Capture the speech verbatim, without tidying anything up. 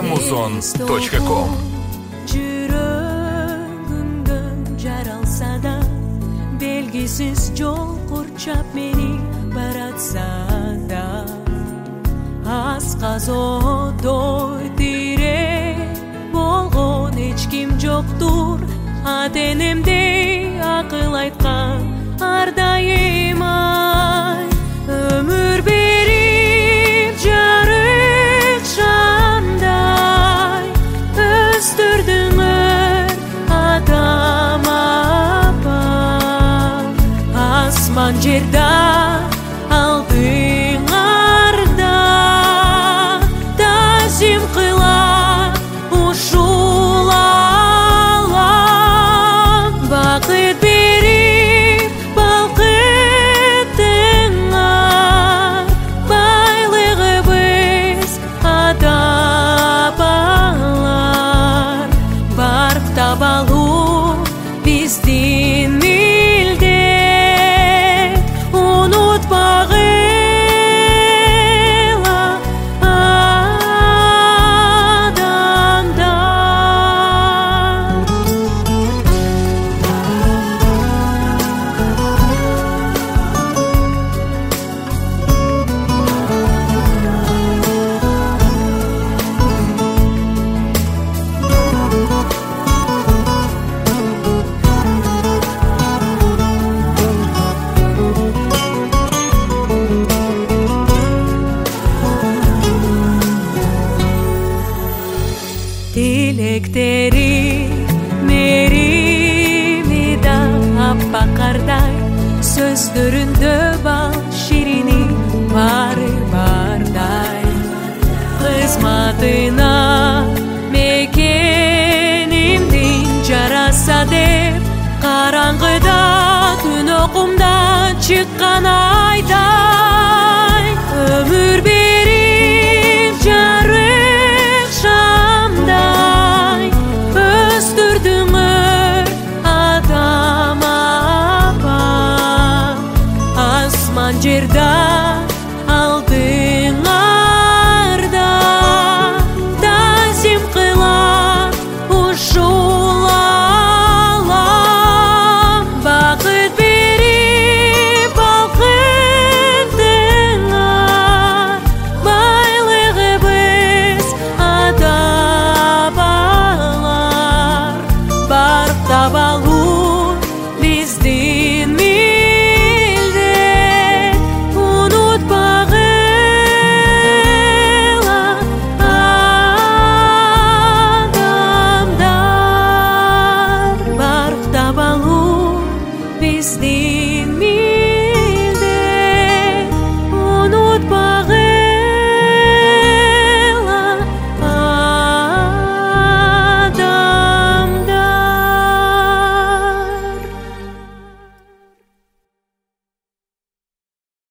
muzon точка ком. Жүрөгүмдөн жаралса да, белгисиз жол курчап мени баратса да, асказодой тирек болгон эч ким жоктур. Ата-энемдей акыл айткан ар дайым ай. Өмүр берип жарык шамдай өстүрдүңөр атам апа. Асман жерде алдыңарда тазим кылап ушулалам. Бакыт берип балкыттыңар, байлыгыбыз ата-апалар. Барып табалуу биздин милдет, унутпагыла адамдар. Тилектери мерими да аппак кардай, сөздөрүндө бал ширини бары бардай. Кызматына мекенимдин жараса деп, караңгыда түн окумда чыккан айдай. Өмүр берип жарык шамдай өстүрдүңөр атам апа. Асман жерде алдыңарда тазим кылап ушулалам. Бакыт берип балкыттыңар, байлыгыбыз ата-апалар. Барып табалуу биздин милдет, унутпагыла адамдар. Барып табалуу биздин